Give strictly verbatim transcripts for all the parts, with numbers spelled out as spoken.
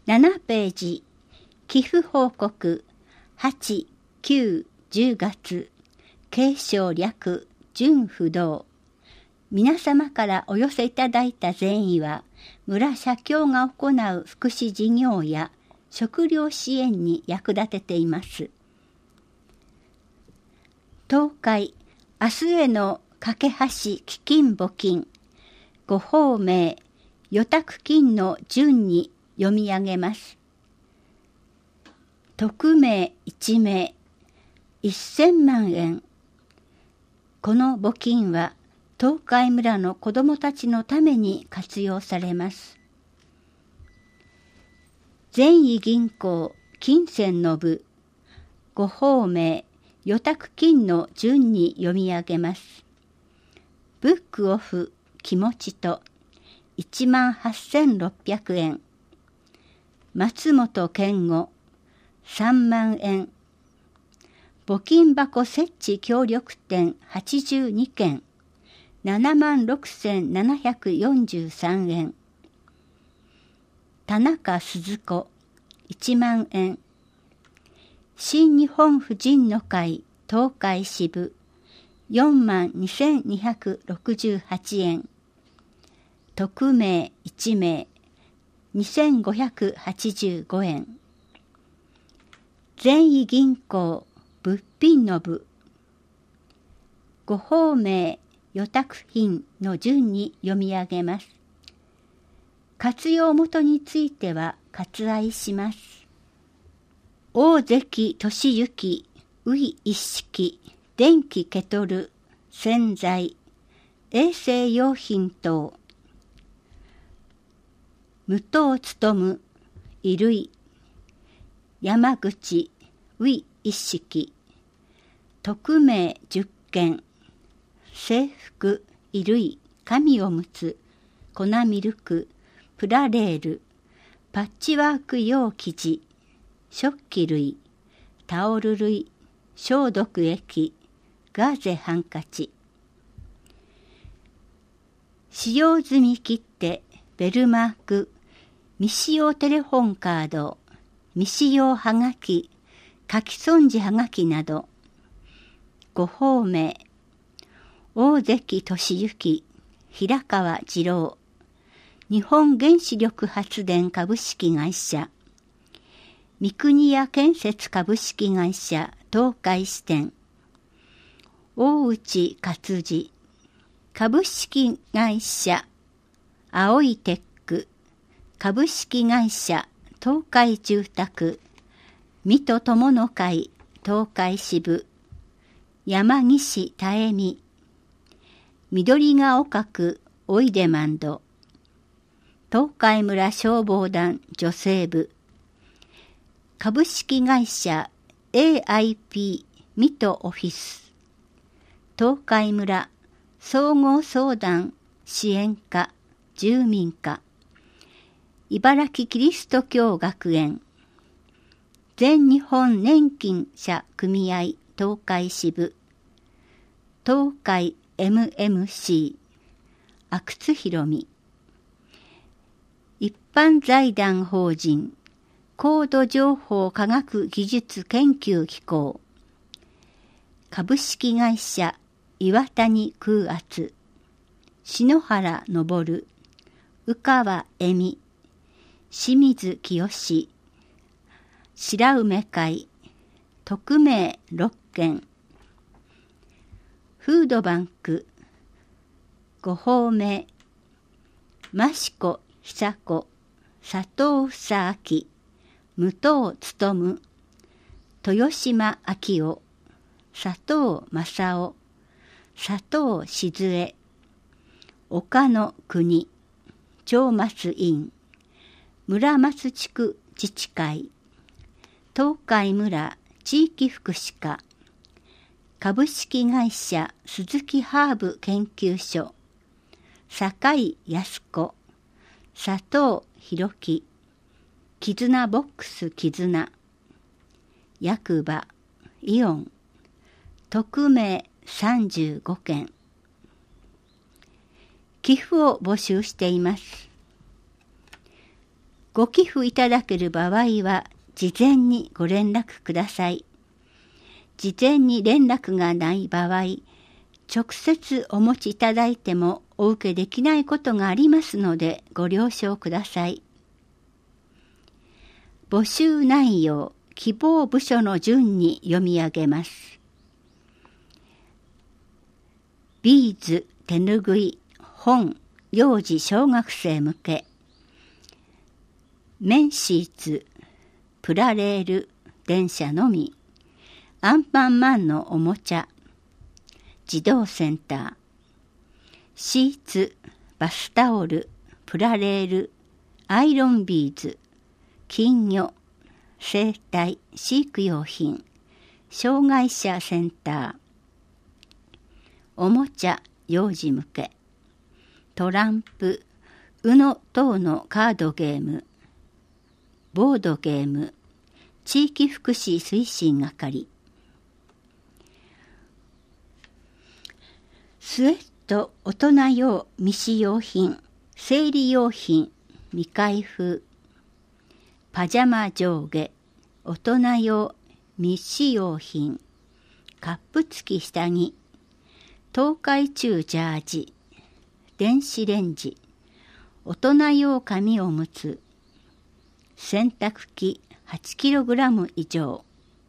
ななページ、寄付報告、はち、きゅう、じゅうがつ、継承略、純不動。皆様からお寄せいただいた善意は、村社協が行う福祉事業や食料支援に役立てています。東海、明日への架け橋基金募金、ご法名、予託金の順に読み上げます。匿名いちめい、せんまんえん。この募金は東海村の子どもたちのために活用されます。善意銀行金銭の部、ご法名、予託金の順に読み上げます。ブックオフ気持ちといちまんはっせんろっぴゃくえん。松本健吾さんまんえん。募金箱設置協力店はちじゅうにけん、ななまんろくせんななひゃくよんじゅうさんえん。田中鈴子いちまんえん。新日本婦人の会東海支部よんまんにせんにひゃくろくじゅうはちえん。匿名いちめい、にせんごひゃくはちじゅうごえん。善意銀行物品の部、ご法名予託品の順に読み上げます。活用元については割愛します。大関俊之、うい一式、電気ケトル、洗剤、衛生用品等。無藤勉、衣類、山口、うい一式、匿名じゅっけん、制服、衣類、紙おむつ、粉ミルク、プラレール、パッチワーク用生地、食器類、タオル類、消毒液、ガーゼハンカチ。使用済み切手、ベルマーク、未使用テレフォンカード、未使用はがき、書き損じはがきなど。ご法名、大関俊之、平川二郎、日本原子力発電株式会社、三国屋建設株式会社東海支店、大内勝次、株式会社青いテック、株式会社東海住宅、水戸友の会東海支部、山岸多恵美、緑が丘区オイデマンド、東海村消防団女性部、株式会社 エーアイピー 水戸オフィス、東海村総合相談支援課住民課、茨城キリスト教学園、全日本年金者組合東海支部、東海 エムエムシー、阿久津博美、一般財団法人高度情報科学技術研究機構、株式会社岩谷空圧、篠原昇、宇川恵美、清水清、白梅会、匿名ろっけん。フードバンク、ご法名、益子久子、佐藤房明、武藤勉、豊島昭夫、佐藤正夫、佐藤静江、岡野国、長松院、村松地区自治会、東海村地域福祉課、株式会社鈴木ハーブ研究所、坂井康子、佐藤弘樹、絆ボックス絆、役場、イオン、匿名さんじゅうごけん。寄付を募集しています。 ご寄付いただける場合は、事前にご連絡ください。事前に連絡がない場合、直接お持ちいただいてもお受けできないことがありますのでご了承ください。募集内容、希望部署の順に読み上げます。ビーズ、手ぬぐい、本、幼児小学生向け。綿シーツ、プラレール、電車のみ。アンパンマンのおもちゃ。児童センター。シーツ、バスタオル、プラレール、アイロンビーズ、金魚、生態、飼育用品、障害者センター。おもちゃ、幼児向け。トランプ、ウノ等のカードゲーム。ボードゲーム、地域福祉推進係。スウェット、大人用未使用品、生理用品、未開封。パジャマ上下、大人用未使用品、カップ付き下着、東海中ジャージ、電子レンジ、大人用紙おむつ、洗濯機 はちキログラム 以上。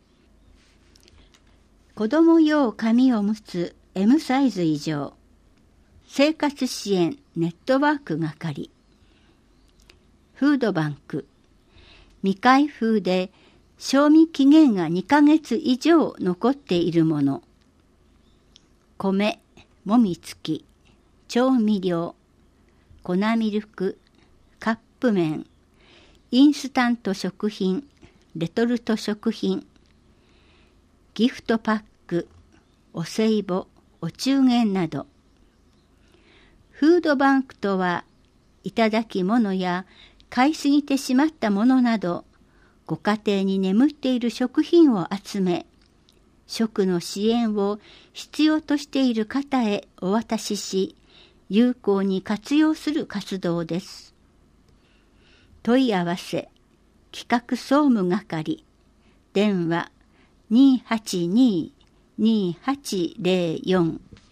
子供用紙おむつ エム サイズ以上。生活支援ネットワーク係。フードバンク。未開封で賞味期限がにかげつ以上残っているもの。米、もみつき、調味料、粉ミルク、カップ麺、インスタント食品、レトルト食品、ギフトパック、お歳暮、お中元など。フードバンクとは、いただき物や買いすぎてしまったものなど、ご家庭に眠っている食品を集め、食の支援を必要としている方へお渡しし、有効に活用する活動です。問い合わせ、企画総務係、電話にーはちにー にーはちゼロよん。